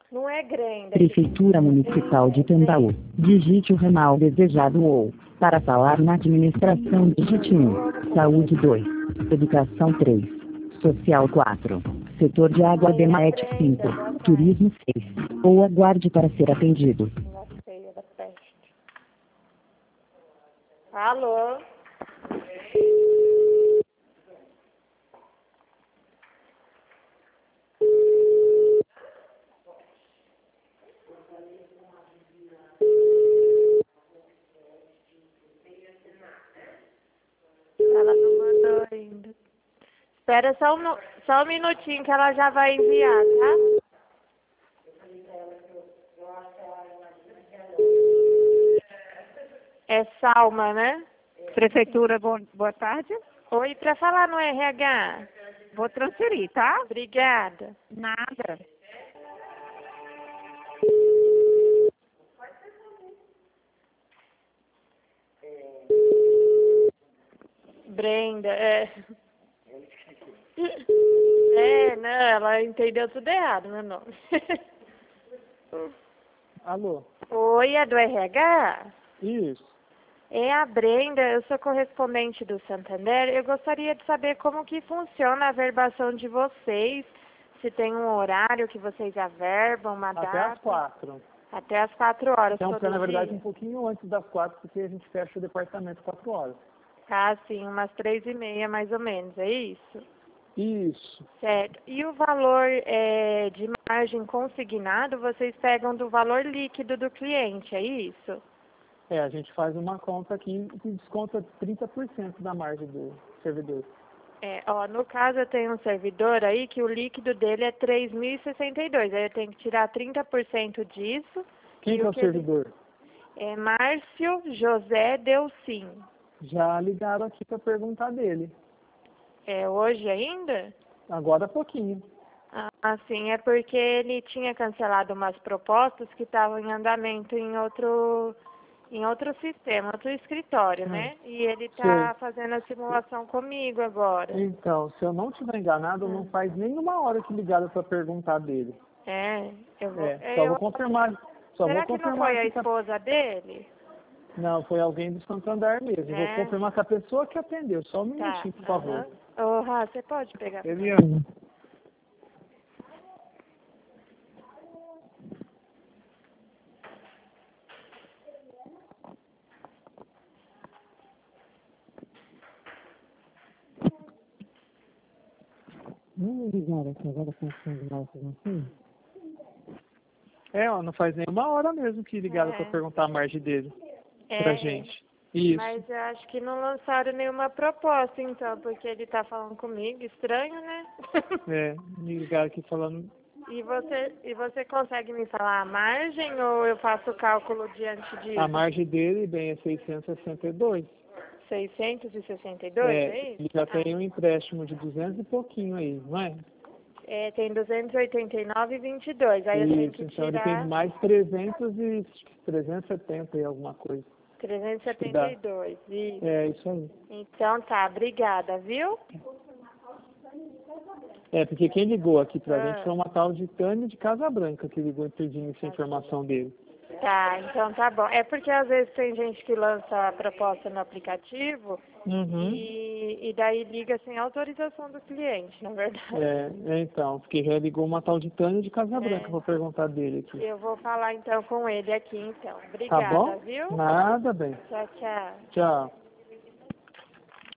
Não é Grenda. Prefeitura Municipal de Tambaú. Digite o ramal desejado ou, para falar na administração, digite 1. Saúde 2. Educação 3. Social 4. Setor de água DEMAET 5. Turismo 6. Ou aguarde para ser atendido. Feia da peste. Alô? Ela não mandou ainda. Espera só um minutinho que ela já vai enviar, tá? É Salma, né? Prefeitura, boa tarde. Oi, para falar no RH. Vou transferir, tá? Obrigada. Nada. Brenda, não, ela entendeu tudo errado, meu nome. Alô? Oi, é do RH? Isso. É a Brenda, eu sou correspondente do Santander. Eu gostaria de saber como que funciona a verbação de vocês, se tem um horário que vocês averbam, uma data. Até às 4. Até às 4 horas. Então, todo na verdade, dia? um pouquinho antes das 4, porque a gente fecha o departamento 4 horas. Ah, sim, umas 3h30 mais ou menos, é isso? Isso. Certo. E o valor de margem consignado, vocês pegam do valor líquido do cliente, é isso? A gente faz uma conta aqui que desconta 30% da margem do servidor. No caso eu tenho um servidor aí que o líquido dele é 3.062, aí eu tenho que tirar 30% disso. Quem que é o servidor? É Márcio José Delcim. Já ligaram aqui para perguntar dele. É hoje ainda? Agora há pouquinho. Ah, sim, é porque ele tinha cancelado umas propostas que estavam em andamento em outro sistema, outro escritório, né? E ele está fazendo a simulação comigo agora. Então, se eu não estiver enganado, não faz nenhuma hora que ligaram para perguntar dele. Eu vou... Só vou confirmar. Será que não foi a esposa dele? Não, foi alguém do Santander mesmo. Vou confirmar com a pessoa que atendeu. Só um minutinho, por favor. Ô, Rá, você pode pegar? Eliane. Não ligaram aqui agora pensando lá, assim? Não faz nenhuma hora mesmo que ligaram para perguntar a margem dele pra gente. Isso. Mas eu acho que não lançaram nenhuma proposta, então, porque ele tá falando comigo, estranho, né? Me ligaram aqui falando... E você consegue me falar a margem ou eu faço o cálculo diante disso? A margem dele, é 662. 662, é isso? Ele já tem um empréstimo de 200 e pouquinho aí, não é? Tem 289,22. Aí eu tenho que então tirar... ele tem mais 370 e alguma coisa. 372, isso. Isso aí. Então tá, obrigada, viu? Porque quem ligou aqui pra gente foi uma tal de Tânia de Casa Branca que ligou pedindo essa informação dele. Tá, então tá bom. É porque às vezes tem gente que lança a proposta no aplicativo e daí liga sem autorização do cliente, na verdade. Então, porque já ligou uma tal de Tânia de Casa Branca pra perguntar dele aqui. Eu vou falar então com ele aqui, então. Obrigada, Tá bom? viu? Nada, bem. Tchau, tchau. Tchau.